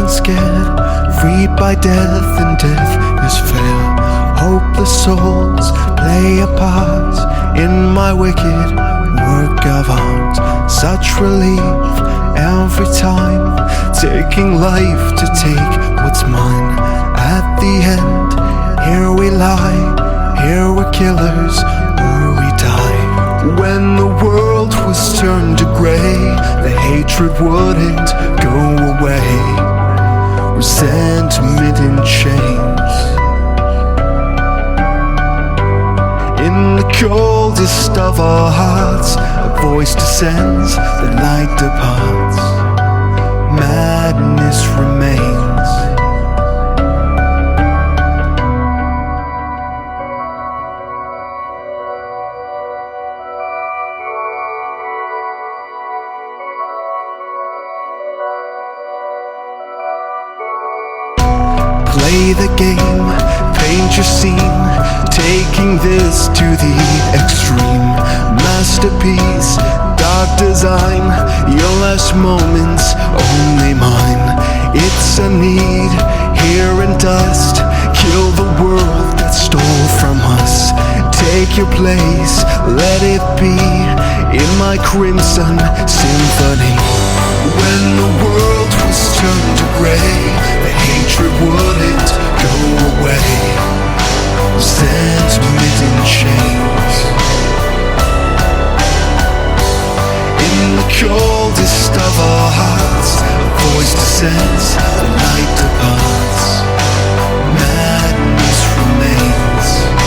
scared, freed by death, and death is fair. Hopeless souls play a part in my wicked work of art. Such relief every time, taking life to take what's mine. At the end, here we lie, here we're killers, or we die. When the world was turned to grey, the hatred wouldn't go away. Resentment in chains. In the coldest of our hearts, a voice descends, the light departs. Madness remains. Play the game, paint your scene, taking this to the extreme. Masterpiece, dark design, your last moments only mine. It's a need, here in dust, kill the world that stole from us. Take your place, let it be in my crimson symphony. When the world was turned to grey, the hatred wouldn't go away. Resentment in chains. In the coldest of our hearts, a voice descends, the light departs. Madness remains.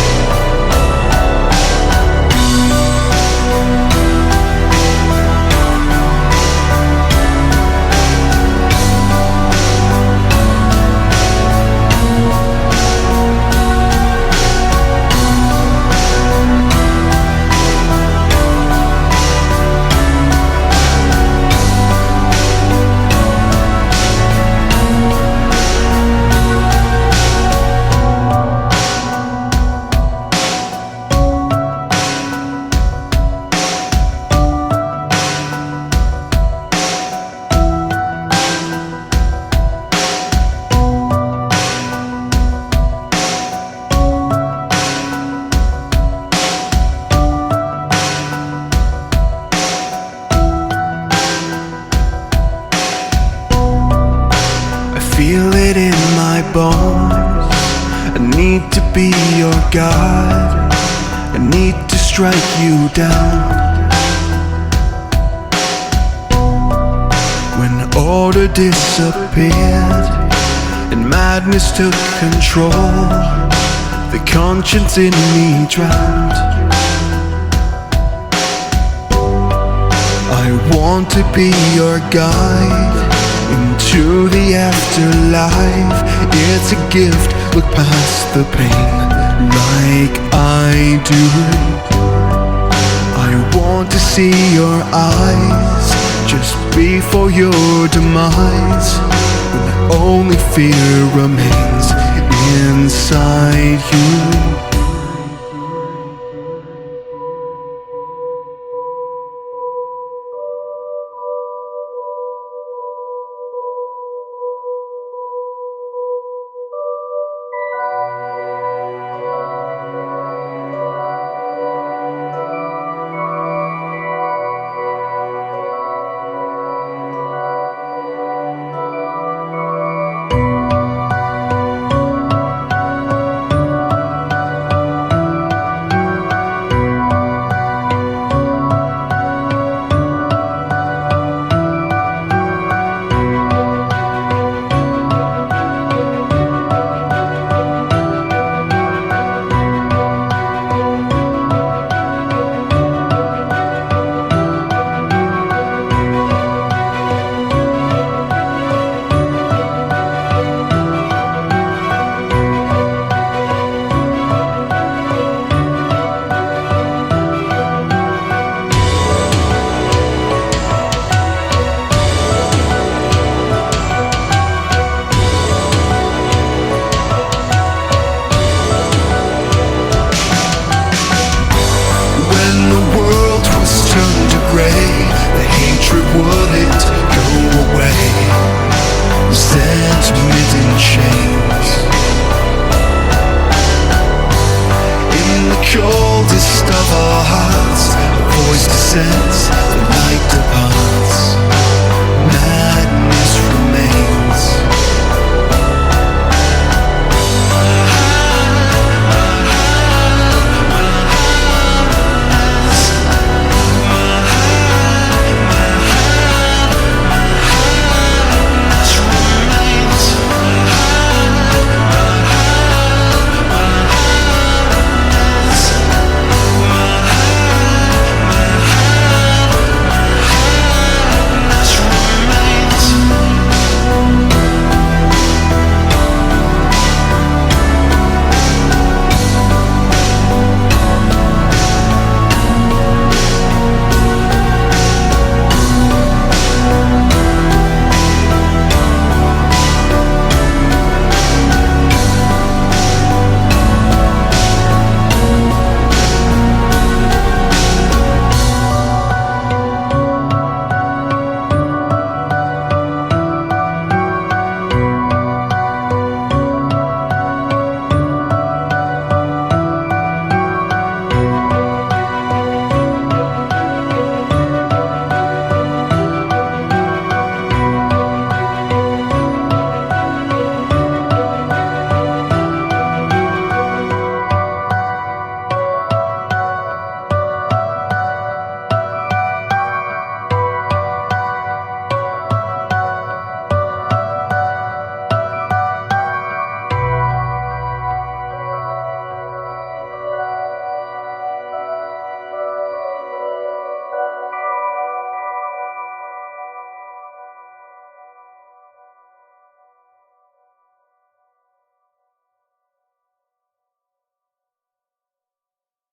Feel it in my bones. I need to be your God. I need to strike you down. When order disappeared and madness took control, the conscience in me drowned. I want to be your guide into the afterlife. It's a gift, look past the pain like I do. I want to see your eyes just before your demise, when only fear remains inside you. set